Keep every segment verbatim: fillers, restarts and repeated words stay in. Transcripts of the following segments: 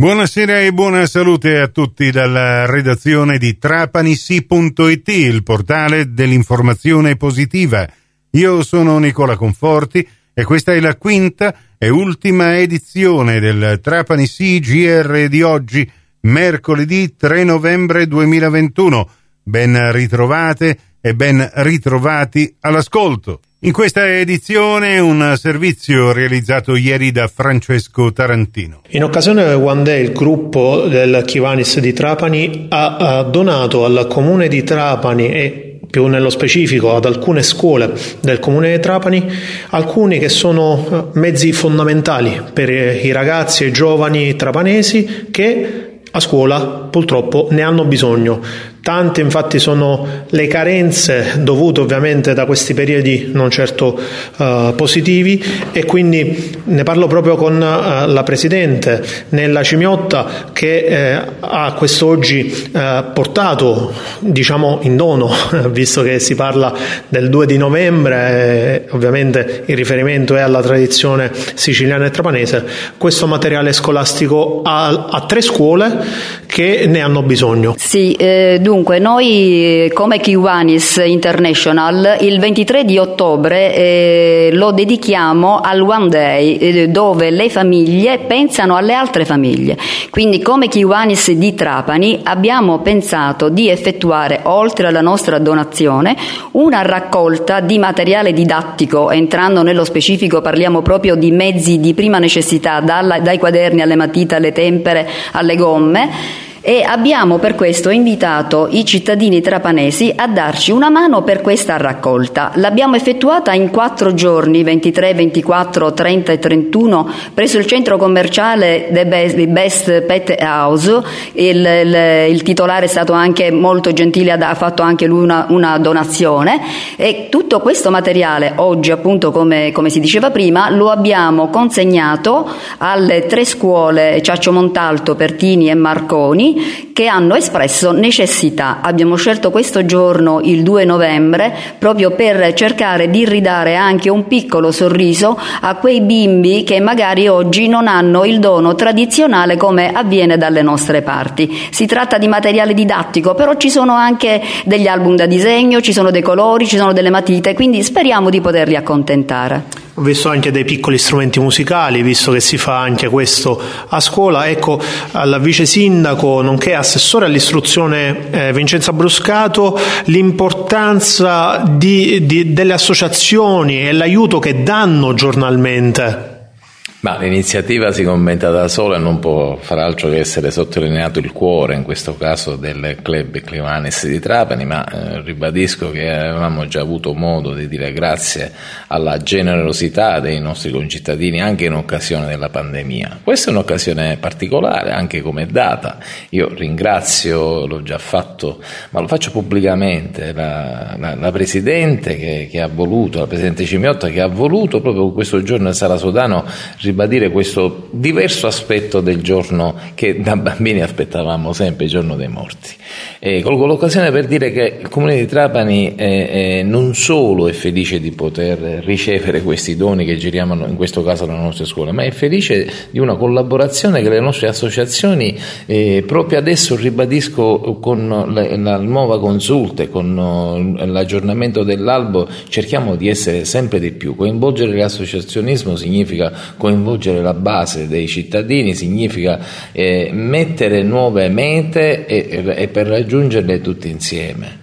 Buonasera e buona salute a tutti dalla redazione di Trapanissi punto it, il portale dell'informazione positiva. Io sono Nicola Conforti e questa è la quinta e ultima edizione del Trapanissi G R di oggi, mercoledì tre novembre duemilaventuno. Ben ritrovate e ben ritrovati all'ascolto. In questa edizione un servizio realizzato ieri da Francesco Tarantino. In occasione del One Day il gruppo del Kiwanis di Trapani ha, ha donato al comune di Trapani e più nello specifico ad alcune scuole del comune di Trapani alcuni che sono mezzi fondamentali per i ragazzi e i giovani trapanesi che a scuola purtroppo ne hanno bisogno. Tante infatti sono le carenze dovute ovviamente da questi periodi non certo uh, positivi, e quindi ne parlo proprio con uh, la Presidente Nella Cimiotta, che eh, ha quest'oggi eh, portato diciamo in dono, visto che si parla del due di novembre, eh, ovviamente il riferimento è alla tradizione siciliana e trapanese, questo materiale scolastico a, a tre scuole che ne hanno bisogno. Sì, eh, dunque noi come Kiwanis International il ventitré di ottobre eh, lo dedichiamo al One Day, eh, dove le famiglie pensano alle altre famiglie. Quindi come Kiwanis di Trapani abbiamo pensato di effettuare, oltre alla nostra donazione, una raccolta di materiale didattico. Entrando nello specifico parliamo proprio di mezzi di prima necessità, dalla, dai quaderni alle matite, alle tempere, alle gomme. E abbiamo per questo invitato i cittadini trapanesi a darci una mano per questa raccolta. L'abbiamo effettuata in quattro giorni, ventitré, ventiquattro, trenta e trentuno, presso il centro commerciale The Best, The Best Pet House. Il, il, il titolare è stato anche molto gentile, ha fatto anche lui una, una donazione, e tutto questo materiale oggi, appunto come, come si diceva prima, lo abbiamo consegnato alle tre scuole Ciaccio Montalto, Pertini e Marconi, che hanno espresso necessità. Abbiamo scelto questo giorno, il due novembre, proprio per cercare di ridare anche un piccolo sorriso a quei bimbi che magari oggi non hanno il dono tradizionale come avviene dalle nostre parti. Si tratta di materiale didattico, però ci sono anche degli album da disegno, ci sono dei colori, ci sono delle matite, quindi speriamo di poterli accontentare. Ho visto anche dei piccoli strumenti musicali, visto che si fa anche questo a scuola. Ecco, al vice sindaco nonché assessore all'istruzione eh, Vincenza Bruscato, l'importanza di, di, delle associazioni e l'aiuto che danno giornalmente. Ma l'iniziativa si commenta da sola e non può far altro che essere sottolineato il cuore, in questo caso del club Kiwanis di Trapani, ma eh, ribadisco che avevamo già avuto modo di dire grazie alla generosità dei nostri concittadini anche in occasione della pandemia. Questa è un'occasione particolare anche come data. Io ringrazio, l'ho già fatto, ma lo faccio pubblicamente, la, la, la Presidente che, che ha voluto, la Presidente Cimiotta, che ha voluto proprio questo giorno a Sala Sodano ribadire questo diverso aspetto del giorno che da bambini aspettavamo sempre, il giorno dei morti. E colgo l'occasione per dire che il Comune di Trapani eh, eh, non solo è felice di poter ricevere questi doni che giriamo in questo caso alle nostre scuole, ma è felice di una collaborazione che le nostre associazioni eh, proprio adesso, ribadisco, con la, la nuova consulta e con uh, l'aggiornamento dell'albo cerchiamo di essere sempre di più. Coinvolgere l'associazionismo significa coinvolgere la base dei cittadini, significa eh, mettere nuove mete e, e per raggiungerle tutti insieme.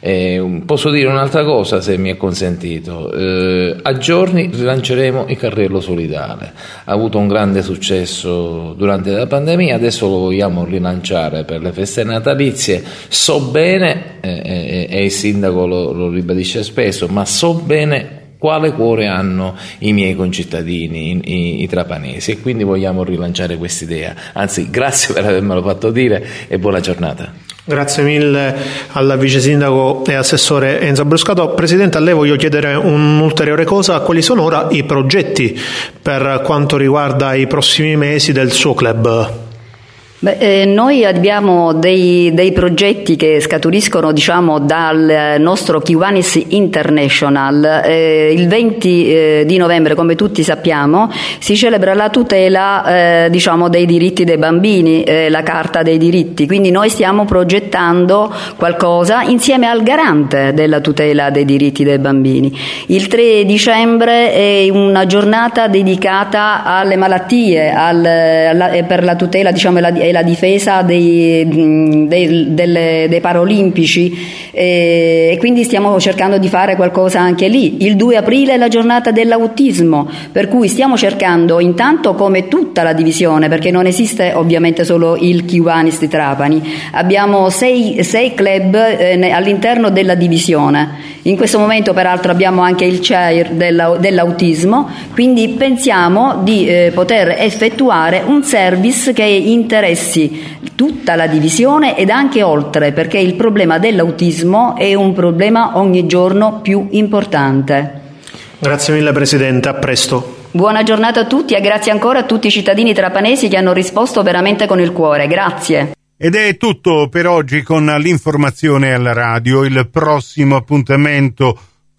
Eh, posso dire un'altra cosa, se mi è consentito. Eh, a giorni rilanceremo il carrello solidale. Ha avuto un grande successo durante la pandemia, adesso lo vogliamo rilanciare per le feste natalizie. So bene, eh, e il sindaco lo, lo ribadisce spesso, ma so bene quale cuore hanno i miei concittadini, i, i, i trapanesi, e quindi vogliamo rilanciare quest'idea. Anzi, grazie per avermelo fatto dire e buona giornata. Grazie mille al vice sindaco e assessore Enzo Bruscato. Presidente, a lei voglio chiedere un'ulteriore cosa: quali sono ora i progetti per quanto riguarda i prossimi mesi del suo club? Beh, eh, noi abbiamo dei, dei progetti che scaturiscono, diciamo, dal nostro Kiwanis International. Eh, il venti eh, di novembre, come tutti sappiamo, si celebra la tutela eh, diciamo, dei diritti dei bambini, eh, la Carta dei diritti. Quindi noi stiamo progettando qualcosa insieme al garante della tutela dei diritti dei bambini. Il tre dicembre è una giornata dedicata alle malattie, al, alla, per la tutela, diciamo, e la, la difesa dei, dei, delle, dei paraolimpici, e, e quindi stiamo cercando di fare qualcosa anche lì. Il due aprile è la giornata dell'autismo, per cui stiamo cercando intanto, come tutta la divisione, perché non esiste ovviamente solo il Kiwanis di Trapani, abbiamo sei, sei club eh, all'interno della divisione. In questo momento peraltro abbiamo anche il chair della, dell'autismo, quindi pensiamo di eh, poter effettuare un service che interessi tutta la divisione ed anche oltre, perché il problema dell'autismo è un problema ogni giorno più importante. Grazie mille Presidente, a presto. Buona giornata a tutti e grazie ancora a tutti i cittadini trapanesi che hanno risposto veramente con il cuore. Grazie. Ed è tutto per oggi con l'informazione alla radio. Il prossimo appuntamento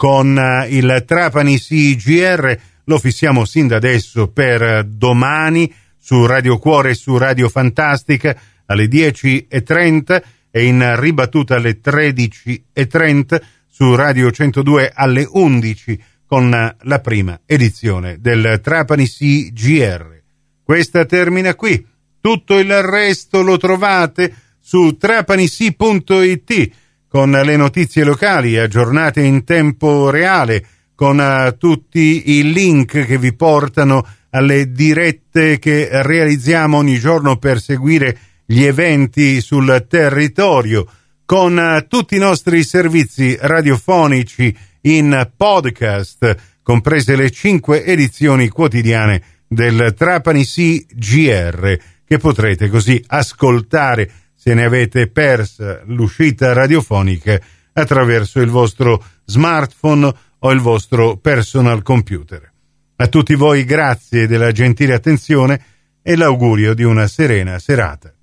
con il Trapani C G R lo fissiamo sin da adesso per domani su Radio Cuore e su Radio Fantastica alle dieci e trenta e in ribattuta alle tredici e trenta su Radio centodue alle undici con la prima edizione del Trapani C G R. Questa termina qui. Tutto il resto lo trovate su trapanisi punto it con le notizie locali aggiornate in tempo reale, con uh, tutti i link che vi portano alle dirette che realizziamo ogni giorno per seguire gli eventi sul territorio, con uh, tutti i nostri servizi radiofonici in podcast, comprese le cinque edizioni quotidiane del Trapani C G R, che potrete così ascoltare se ne avete persa l'uscita radiofonica attraverso il vostro smartphone o il vostro personal computer. A tutti voi grazie della gentile attenzione e l'augurio di una serena serata.